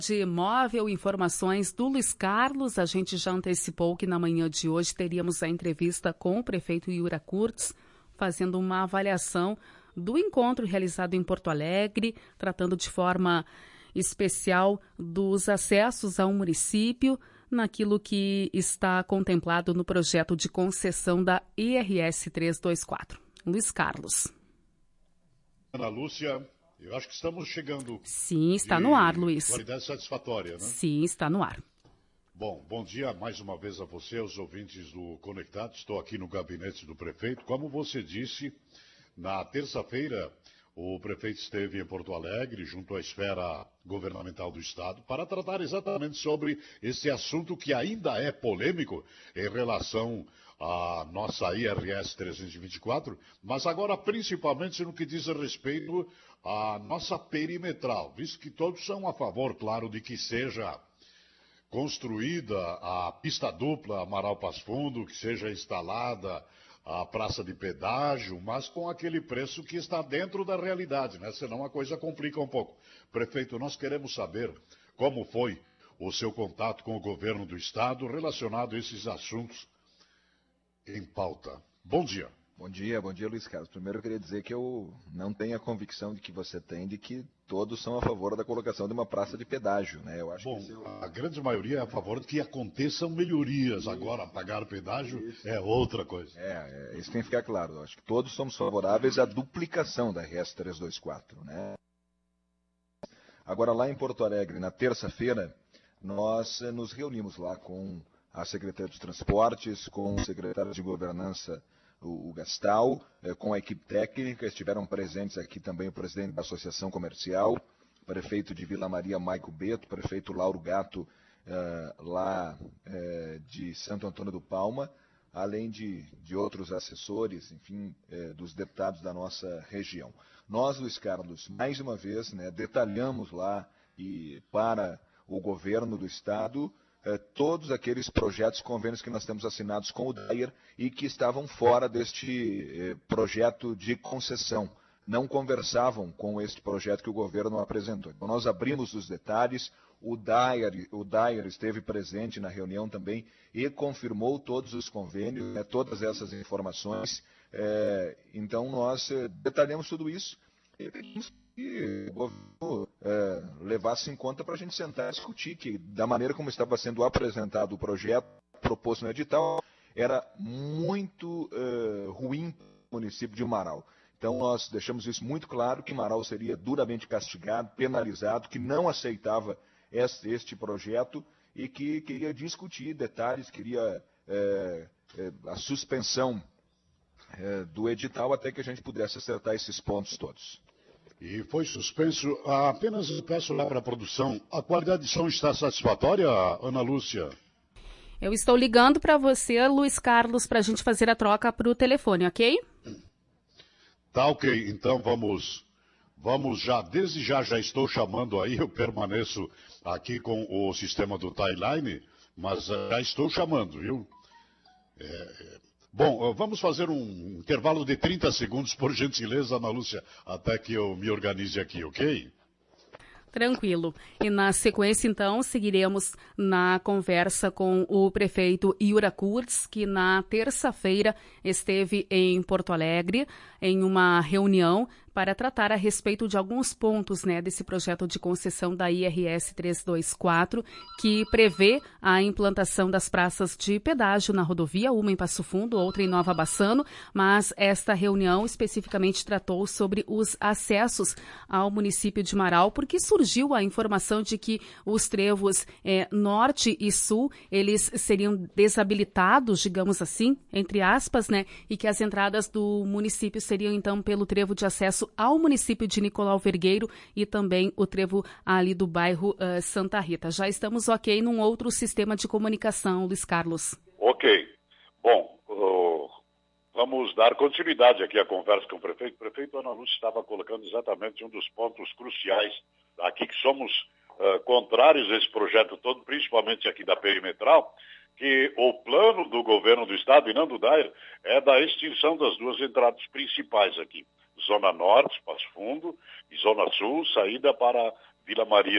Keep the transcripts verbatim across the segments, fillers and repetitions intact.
De Móvel, informações do Luiz Carlos. A gente já antecipou que na manhã de hoje teríamos a entrevista com o prefeito Yura Kurtz, fazendo uma avaliação do encontro realizado em Porto Alegre, tratando de forma especial dos acessos ao município, naquilo que está contemplado no projeto de concessão da I R S trezentos e vinte e quatro. Luiz Carlos. Ana Lúcia, eu acho que estamos chegando... Sim, está no ar, Luiz. Qualidade satisfatória, né? Sim, está no ar. Bom, bom dia mais uma vez a você, aos ouvintes do Conectado. Estou aqui no gabinete do prefeito. Como você disse, na terça-feira, o prefeito esteve em Porto Alegre, junto à esfera governamental do Estado, para tratar exatamente sobre esse assunto que ainda é polêmico em relação à nossa I R S trezentos e vinte e quatro, mas agora principalmente no que diz respeito à nossa perimetral, visto que todos são a favor, claro, de que seja construída a pista dupla Amaral Passo Fundo, que seja instalada a praça de pedágio, mas com aquele preço que está dentro da realidade, né? Senão a coisa complica um pouco. Prefeito, nós queremos saber como foi o seu contato com o governo do Estado relacionado a esses assuntos em pauta. Bom dia. Bom dia, bom dia, Luiz Carlos. Primeiro eu queria dizer que eu não tenho a convicção de que você tem de que todos são a favor da colocação de uma praça de pedágio, né? Eu acho Bom, que eu... a grande maioria é a favor de que aconteçam melhorias. Isso. Agora, pagar pedágio isso. É outra coisa. É, é, isso tem que ficar claro. Eu acho que todos somos favoráveis à duplicação da I R S trezentos e vinte e quatro, né? Agora, lá em Porto Alegre, na terça-feira, nós eh, nos reunimos lá com a Secretaria dos Transportes, com o secretário de Governança, o Gastal, com a equipe técnica. Estiveram presentes aqui também o presidente da Associação Comercial, prefeito de Vila Maria, Maico Beto, prefeito Lauro Gato, uh, lá uh, de Santo Antônio do Palma, além de, de outros assessores, enfim, uh, dos deputados da nossa região. Nós, Luiz Carlos, mais uma vez, né, detalhamos lá e para o governo do Estado Eh, todos aqueles projetos, convênios que nós temos assinados com o Dair e que estavam fora deste eh, projeto de concessão, não conversavam com este projeto que o governo apresentou. Então nós abrimos os detalhes, o Dair, o Dair esteve presente na reunião também e confirmou todos os convênios, né, todas essas informações. Eh, então nós eh, detalhamos tudo isso e pedimos que o governo é, levasse em conta para a gente sentar e discutir, que da maneira como estava sendo apresentado o projeto proposto no edital, era muito é, ruim para o município de Marau. Então nós deixamos isso muito claro, que Marau seria duramente castigado, penalizado, que não aceitava este, este projeto e que queria discutir detalhes, queria é, é, a suspensão é, do edital até que a gente pudesse acertar esses pontos todos. E foi suspenso. Apenas peço lá para a produção. A qualidade de som está satisfatória, Ana Lúcia? Eu estou ligando para você, Luiz Carlos, para a gente fazer a troca para o telefone, ok? Tá ok. Então vamos, vamos já. Desde já já estou chamando aí. Eu permaneço aqui com o sistema do Timeline, mas já estou chamando, viu? É... Bom, vamos fazer um intervalo de trinta segundos, por gentileza, Ana Lúcia, até que eu me organize aqui, ok? Tranquilo. E na sequência, então, seguiremos na conversa com o prefeito Yura Kurtz, que na terça-feira esteve em Porto Alegre, em uma reunião para tratar a respeito de alguns pontos, né, desse projeto de concessão da I R S trezentos e vinte e quatro, que prevê a implantação das praças de pedágio na rodovia, uma em Passo Fundo, outra em Nova Bassano, mas esta reunião especificamente tratou sobre os acessos ao município de Marau, porque surgiu a informação de que os trevos é, norte e sul, eles seriam desabilitados, digamos assim, entre aspas, né, e que as entradas do município seriam, então, pelo trevo de acesso ao município de Nicolau Vergueiro e também o trevo ali do bairro uh, Santa Rita. Já estamos ok num outro sistema de comunicação, Luiz Carlos. Ok. Bom, uh, vamos dar continuidade aqui à conversa com o prefeito. O prefeito Ana Lúcia estava colocando exatamente um dos pontos cruciais aqui, que somos uh, contrários a esse projeto todo, principalmente aqui da perimetral, que o plano do governo do estado, e não do Dair, é da extinção das duas entradas principais aqui. Zona Norte, Passo Fundo, e Zona Sul, saída para Vila Maria.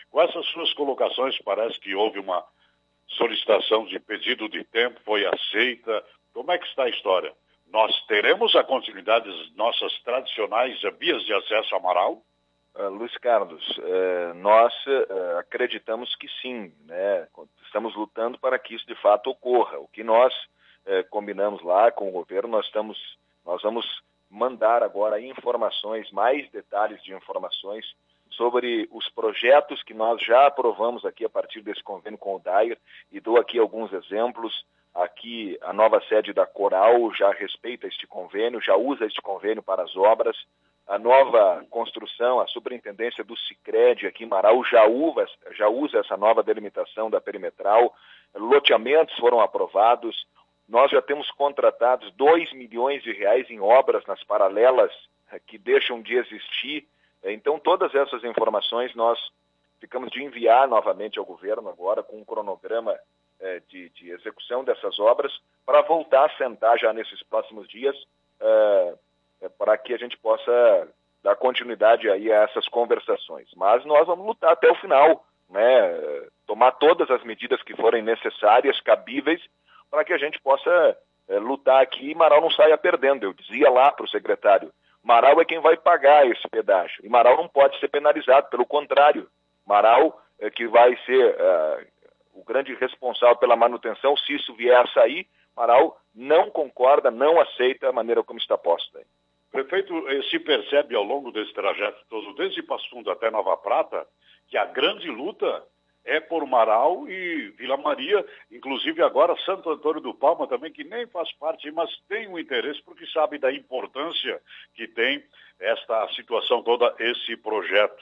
Com essas suas colocações, parece que houve uma solicitação de pedido de tempo, foi aceita. Como é que está a história? Nós teremos a continuidade das nossas tradicionais vias de acesso a Amaral? Uh, Luiz Carlos, uh, nós uh, acreditamos que sim, né? Estamos lutando para que isso de fato ocorra. O que nós uh, combinamos lá com o governo, nós, estamos, nós vamos mandar agora informações, mais detalhes de informações sobre os projetos que nós já aprovamos aqui a partir desse convênio com o D A I R, e dou aqui alguns exemplos. Aqui a nova sede da Coral já respeita este convênio, já usa este convênio para as obras. A nova construção, a superintendência do Sicredi aqui em Marau já usa, já usa essa nova delimitação da perimetral. Loteamentos foram aprovados. Nós já temos contratados dois milhões de reais em obras nas paralelas que deixam de existir. Então, todas essas informações nós ficamos de enviar novamente ao governo agora com um cronograma eh, de, de execução dessas obras para voltar a sentar já nesses próximos dias eh, para que a gente possa dar continuidade aí a essas conversações. Mas nós vamos lutar até o final, né? Tomar todas as medidas que forem necessárias, cabíveis, para que a gente possa eh, lutar aqui e Marau não saia perdendo. Eu dizia lá para o secretário, Marau é quem vai pagar esse pedágio. E Marau não pode ser penalizado, pelo contrário. Marau é que vai ser uh, o grande responsável pela manutenção. Se isso vier a sair, Marau não concorda, não aceita a maneira como está posta. Prefeito, se percebe ao longo desse trajeto todo, desde Passo Fundo até Nova Prata, que a grande luta é por Marau e Vila Maria, inclusive agora Santo Antônio do Palma também, que nem faz parte, mas tem um interesse porque sabe da importância que tem esta situação toda, esse projeto.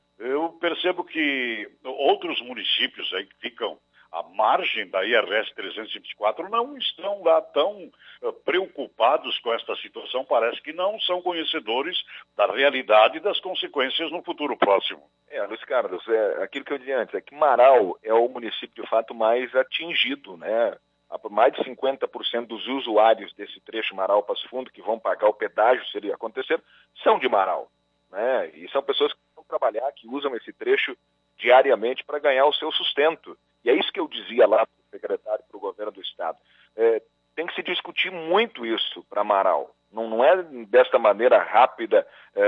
Eu percebo que outros municípios aí que ficam à margem da I R S trezentos e vinte e quatro não estão lá tão uh, preocupados com esta situação, parece que não são conhecedores da realidade e das consequências no futuro próximo. É, Luiz Carlos, é, aquilo que eu disse antes, é que Marau é o município de fato mais atingido, né? Mais de cinquenta por cento dos usuários desse trecho Marau-Passo Fundo que vão pagar o pedágio se ele acontecer, são de Marau, né? E são pessoas que vão trabalhar, que usam esse trecho diariamente para ganhar o seu sustento. E é isso que eu dizia lá para o secretário, para o governo do Estado. É, tem que se discutir muito isso para Marau. Não, não é desta maneira rápida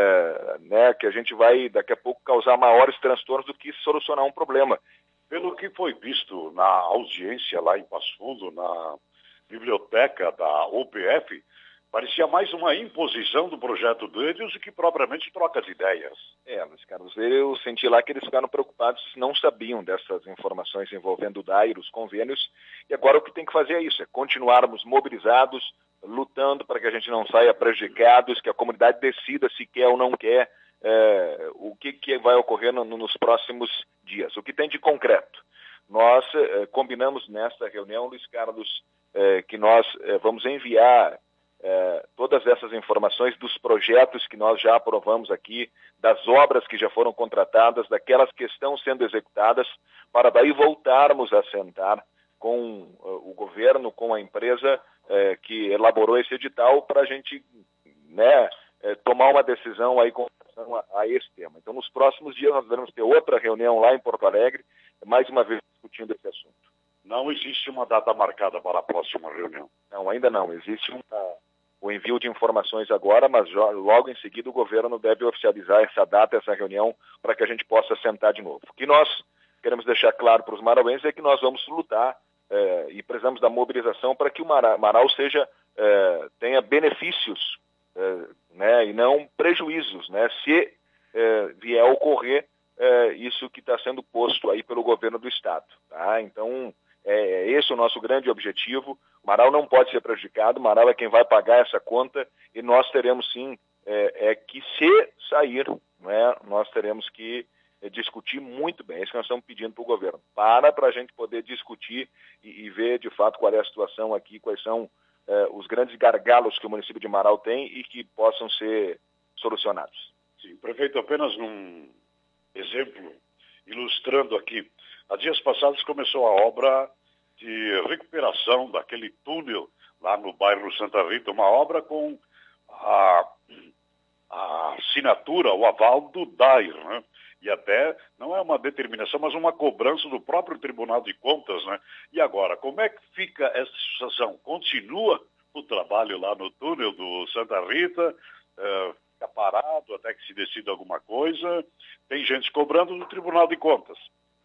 é, né, que a gente vai, daqui a pouco, causar maiores transtornos do que solucionar um problema. Pelo que foi visto na audiência lá em Passo Fundo, na biblioteca da O P F, parecia mais uma imposição do projeto deles do que propriamente troca de ideias. É, Luiz Carlos, eu senti lá que eles ficaram preocupados, não sabiam dessas informações envolvendo o D A I R, os convênios, e agora o que tem que fazer é isso, é continuarmos mobilizados, lutando para que a gente não saia prejudicados, que a comunidade decida se quer ou não quer é, o que, que vai ocorrer no, nos próximos dias. O que tem de concreto? Nós é, combinamos nesta reunião, Luiz Carlos, é, que nós é, vamos enviar É, todas essas informações dos projetos que nós já aprovamos aqui, das obras que já foram contratadas, daquelas que estão sendo executadas, para daí voltarmos a sentar com uh, o governo, com a empresa uh, que elaborou esse edital, para a gente né, uh, tomar uma decisão aí com relação a, a esse tema. Então, nos próximos dias nós devemos ter outra reunião lá em Porto Alegre, mais uma vez discutindo esse assunto. Não existe uma data marcada para a próxima reunião? Não, ainda não. Existe uma... o envio de informações agora, mas logo em seguida o governo deve oficializar essa data, essa reunião, para que a gente possa sentar de novo. O que nós queremos deixar claro para os marauenses é que nós vamos lutar eh, e precisamos da mobilização para que o Marau seja, eh, tenha benefícios eh, né, e não prejuízos, né, se eh, vier a ocorrer eh, isso que está sendo posto aí pelo governo do Estado. Tá? Então, é esse o nosso grande objetivo. Marau não pode ser prejudicado, Marau é quem vai pagar essa conta e nós teremos sim é, é que se sair, né, nós teremos que é, discutir muito bem, é isso que nós estamos pedindo para o governo, para para a gente poder discutir e, e ver de fato qual é a situação aqui, quais são é, os grandes gargalos que o município de Marau tem e que possam ser solucionados. Sim, prefeito, apenas num exemplo, ilustrando aqui, há dias passados começou a obra de recuperação daquele túnel lá no bairro Santa Rita, uma obra com a, a assinatura, o aval do D A I R, né? E até não é uma determinação, mas uma cobrança do próprio Tribunal de Contas, né? E agora, como é que fica essa situação? Continua o trabalho lá no túnel do Santa Rita? Uh, fica parado até que se decida alguma coisa? Tem gente cobrando do Tribunal de Contas.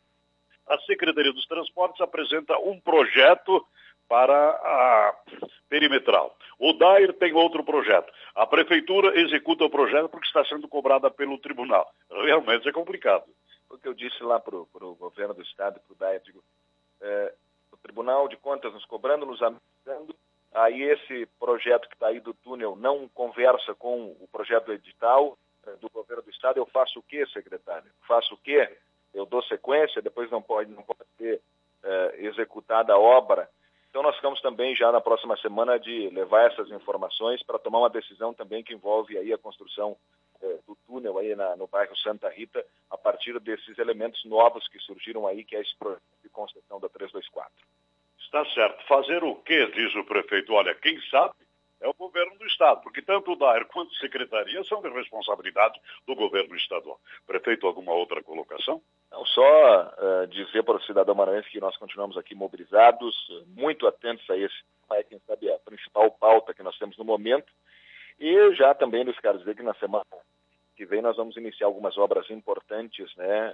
A Secretaria dos Transportes apresenta um projeto para a perimetral. O D A I R tem outro projeto. A Prefeitura executa o projeto porque está sendo cobrada pelo Tribunal. Realmente é complicado. O que eu disse lá para o governo do Estado, para o D A I R, digo, é, o Tribunal de Contas nos cobrando, nos ameaçando, aí esse projeto que está aí do túnel não conversa com o projeto edital é, do governo do Estado, eu faço o quê, secretário? Faço o quê? Eu dou sequência, depois não pode, não pode ser é, executada a obra. Então nós ficamos também já na próxima semana de levar essas informações para tomar uma decisão também que envolve aí a construção eh, do túnel aí na, no bairro Santa Rita, a partir desses elementos novos que surgiram aí, que é esse projeto de concessão da trezentos e vinte e quatro. Está certo. Fazer o quê, diz o prefeito? Olha, quem sabe é o governo do Estado, porque tanto o D A I R quanto a Secretaria são de responsabilidade do governo estadual. Prefeito, alguma outra colocação? Não, só uh, dizer para o cidadão maranhense que nós continuamos aqui mobilizados, muito atentos a esse, é, quem sabe, a principal pauta que nós temos no momento. E já também, Luiz Carlos, dizer que na semana que vem nós vamos iniciar algumas obras importantes, né,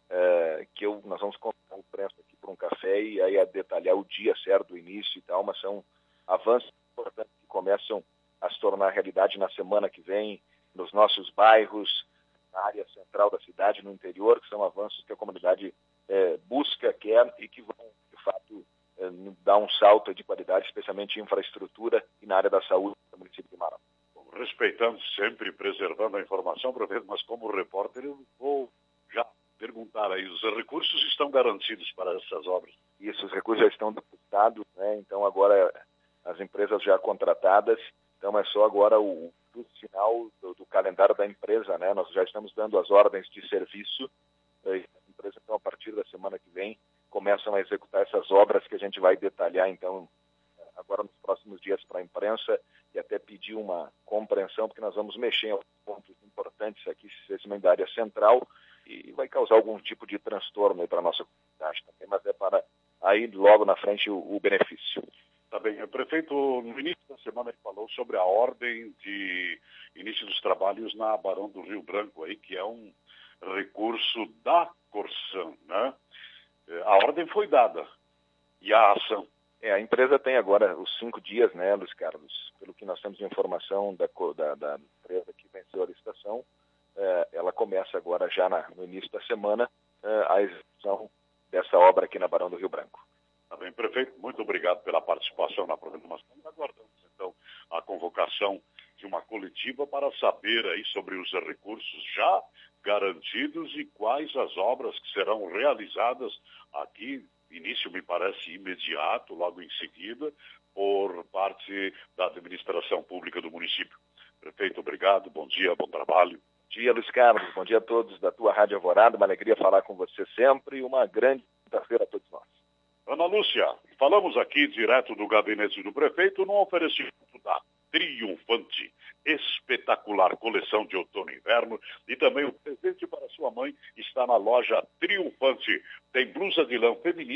uh, que eu, nós vamos convidar o imprensa aqui para um café e aí a detalhar o dia certo do início e tal, mas são avanços importantes que começam a se tornar realidade na semana que vem, nos nossos bairros, na área central da cidade, no interior, que são avanços que a comunidade é, busca, quer e que vão, de fato, é, dar um salto de qualidade, especialmente em infraestrutura e na área da saúde do município de Marão. Respeitando sempre, preservando a informação, prefeito, mas como repórter eu vou já perguntar aí, os recursos estão garantidos para essas obras? Isso, os recursos já estão depositados, né? Então agora as empresas já contratadas, então é só agora o do final do, do calendário da empresa, né? Nós já estamos dando as ordens de serviço, as empresas, então, a partir da semana que vem, começam a executar essas obras que a gente vai detalhar, então, agora nos próximos dias para a imprensa e até pedir uma compreensão, porque nós vamos mexer em alguns pontos importantes aqui, especialmente da área central, e vai causar algum tipo de transtorno para a nossa comunidade também, mas é para aí logo na frente o, o benefício. Tá bem. O prefeito, no início da semana, ele falou sobre a ordem de início dos trabalhos na Barão do Rio Branco, aí, que é um recurso da Corsan, né? A ordem foi dada. E a ação? É, a empresa tem agora os cinco dias, né, Luiz Carlos? Pelo que nós temos de informação da, da, da empresa que venceu a licitação, é, ela começa agora, já na, no início da semana, é, a execução dessa obra aqui na Barão do Rio Branco. Tá bem, prefeito, muito obrigado pela participação na programação. Aguardamos, então, a convocação de uma coletiva para saber aí sobre os recursos já garantidos e quais as obras que serão realizadas aqui, início me parece imediato, logo em seguida, por parte da administração pública do município. Prefeito, obrigado, bom dia, bom trabalho. Bom dia, Luiz Carlos, bom dia a todos da tua Rádio Alvorada, uma alegria falar com você sempre e uma grande quinta-feira a todos nós. Ana Lúcia, falamos aqui direto do gabinete do prefeito no oferecimento da Triunfante, espetacular coleção de outono e inverno, e também o presente para sua mãe está na loja Triunfante. Tem blusa de lã feminina